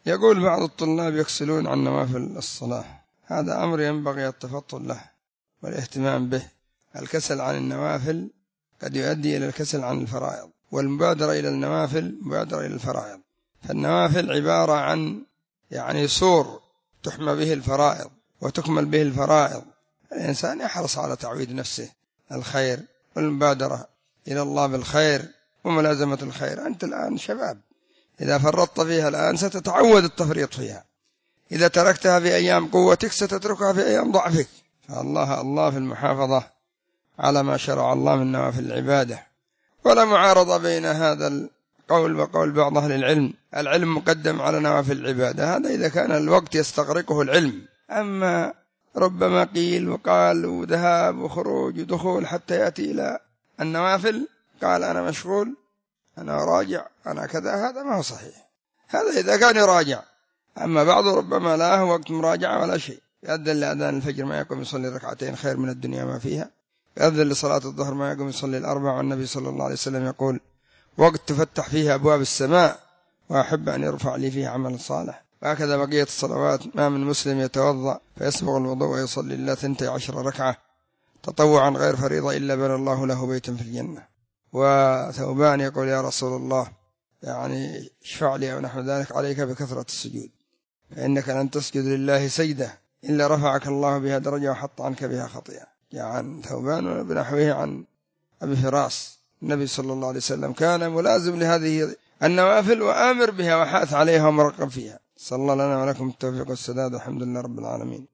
يقول بعض الطلاب يكسلون عن نوافل الصلاة، هذا أمر ينبغي التفطن له والاهتمام به. الكسل عن النوافل قد يؤدي إلى الكسل عن الفرائض، والمبادرة إلى النوافل مبادرة إلى الفرائض. فالنوافل عبارة عن سور تحمى به الفرائض وتكمل به الفرائض. الإنسان يحرص على تعويد نفسه الخير والمبادرة إلى الله بالخير وملازمة الخير. أنت الآن شباب، إذا فرطت فيها الآن ستتعود التفريط فيها، إذا تركتها في أيام قوتك ستتركها في أيام ضعفك. فالله في المحافظة على ما شرع الله من نوافل العبادة. ولا معارضة بين هذا القول وقول بعض أهل العلم، العلم مقدم على نوافل العبادة، هذا إذا كان الوقت يستغرقه العلم. أما ربما قيل وقال وذهاب وخروج ودخول حتى يأتي إلى النوافل، قال أنا مشغول، أنا راجع، أنا كذا، هذا ما هو صحيح. هذا إذا كان يراجع، أما بعض ربما لا هو وقت مراجعة ولا شيء. يأذن لأذان الفجر ما يقوم يصلي ركعتين خير من الدنيا ما فيها، يأذن لصلاة الظهر ما يقوم يصلي الأربع، والنبي صلى الله عليه وسلم يقول وقت تفتح فيها أبواب السماء وأحب أن يرفع لي فيه عمل صالح. وهكذا بقية الصلوات، ما من مسلم يتوضأ فيسبغ الوضوء ويصلي لله 12 ركعة تطوعا غير فريضة إلا بنى الله له بيتا في الجنة. وثوبان يقول يا رسول الله اشفع لي أو نحو ذلك، عليك بكثرة السجود، فإنك لن تسجد لله سجدة إلا رفعك الله بها درجة وحط عنك بها خطيئة. عن ثوبان بنحوه عن أبي فراس. النبي صلى الله عليه وسلم كان ملازم لهذه النوافل وآمر بها وحاث عليها ومرقب فيها. صلى الله لنا ولكم التوفيق والسداد، والحمد لله رب العالمين.